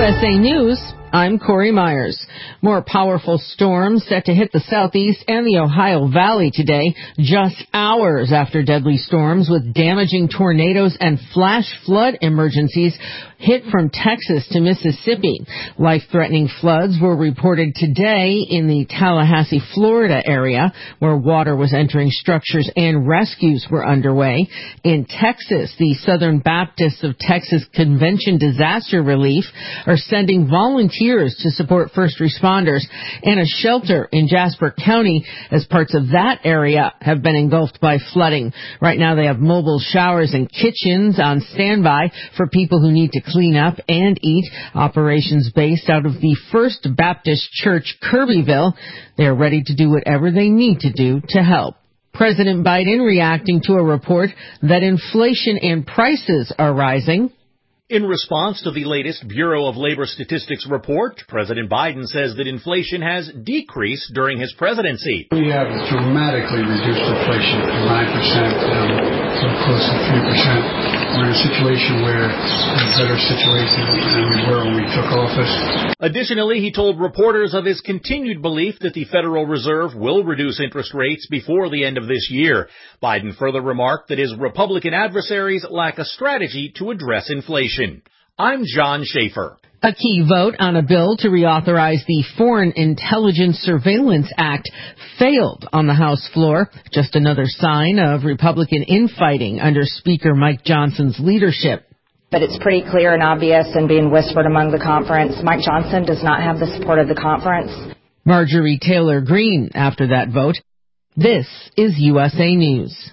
USA News, I'm Corey Myers. More powerful storms set to hit the southeast and the Ohio Valley today, just hours after deadly storms with damaging tornadoes and flash flood emergencies hit from Texas to Mississippi. Life-threatening floods were reported today in the Tallahassee, Florida area, where water was entering structures and rescues were underway. In Texas, the Southern Baptists of Texas Convention Disaster Relief are sending volunteers to support first responders, and a shelter in Jasper County as parts of that area have been engulfed by flooding. Right now they have mobile showers and kitchens on standby for people who need to clean up and eat. Operations based out of the First Baptist Church, Kirbyville. They are ready to do whatever they need to do to help. President Biden reacting to a report that inflation and prices are rising. In response to the latest Bureau of Labor Statistics report, President Biden says that inflation has decreased during his presidency. We have dramatically reduced inflation from 9% down to close to 3%. We're in a situation where we're in a better situation than we were when we took office. Additionally, he told reporters of his continued belief that the Federal Reserve will reduce interest rates before the end of this year. Biden further remarked that his Republican adversaries lack a strategy to address inflation. I'm John Schaefer. A key vote on a bill to reauthorize the Foreign Intelligence Surveillance Act failed on the House floor. Just another sign of Republican infighting under Speaker Mike Johnson's leadership. But it's pretty clear and obvious and being whispered among the conference. Mike Johnson does not have the support of the conference. Marjorie Taylor Greene after that vote. This is USA News.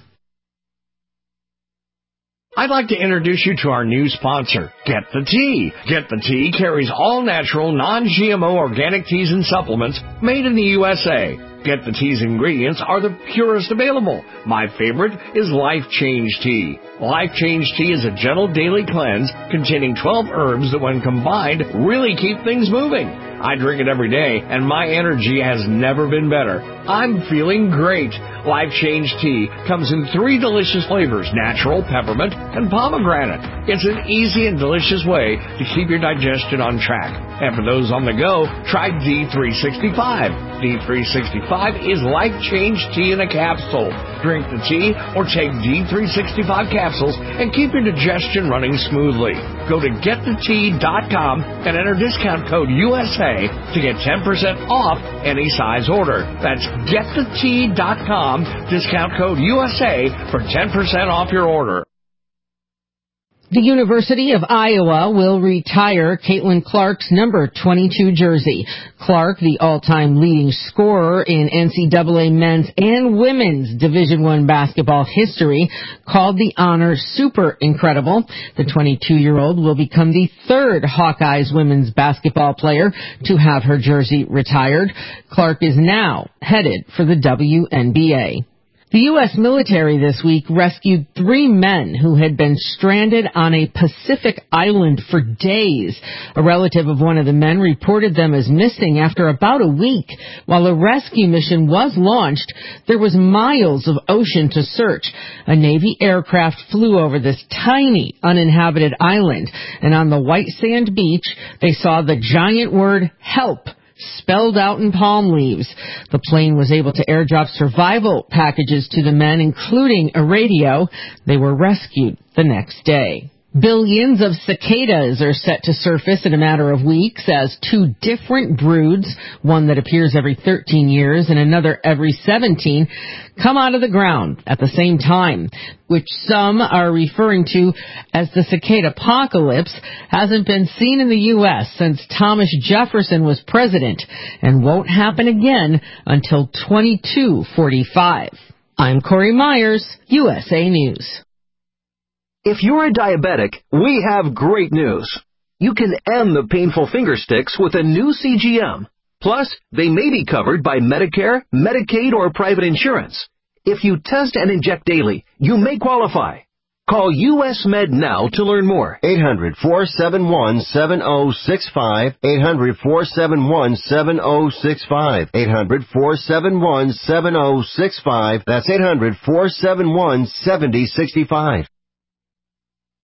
I'd like to introduce you to our new sponsor, Get the Tea. Get the Tea carries all natural, non-GMO organic teas and supplements made in the USA. Get the Tea's ingredients are the purest available. My favorite is Life Change Tea. Life Change Tea is a gentle daily cleanse containing 12 herbs that when combined really keep things moving. I drink it every day and my energy has never been better. I'm feeling great. Life Change Tea comes in 3 delicious flavors, natural, peppermint, and pomegranate. It's an easy and delicious way to keep your digestion on track. And for those on the go, try D365. D365 is Life Change Tea in a capsule. Drink the tea or take D365 capsules and keep your digestion running smoothly. Go to getthetea.com and enter discount code USA to get 10% off any size order. That's getthetea.com, discount code USA for 10% off your order. The University of Iowa will retire Caitlin Clark's number 22 jersey. Clark, the all-time leading scorer in NCAA men's and women's Division I basketball history, called the honor super incredible. The 22-year-old will become the third Hawkeyes women's basketball player to have her jersey retired. Clark is now headed for the WNBA. The U.S. military this week rescued 3 men who had been stranded on a Pacific island for days. A relative of one of the men reported them as missing after about a week. While a rescue mission was launched, there was miles of ocean to search. A Navy aircraft flew over this tiny, uninhabited island, and on the white sand beach, they saw the giant word "help" spelled out in palm leaves. The plane was able to airdrop survival packages to the men, including a radio. They were rescued the next day. Billions of cicadas are set to surface in a matter of weeks as 2 different broods, one that appears every 13 years and another every 17, come out of the ground at the same time, which some are referring to as the cicada apocalypse. Hasn't been seen in the U.S. since Thomas Jefferson was president and won't happen again until 2245. I'm Corey Myers, USA News. If you're a diabetic, we have great news. You can end the painful finger sticks with a new CGM. Plus, they may be covered by Medicare, Medicaid, or private insurance. If you test and inject daily, you may qualify. Call US Med now to learn more. 800-471-7065. 800-471-7065. 800-471-7065. That's 800-471-7065.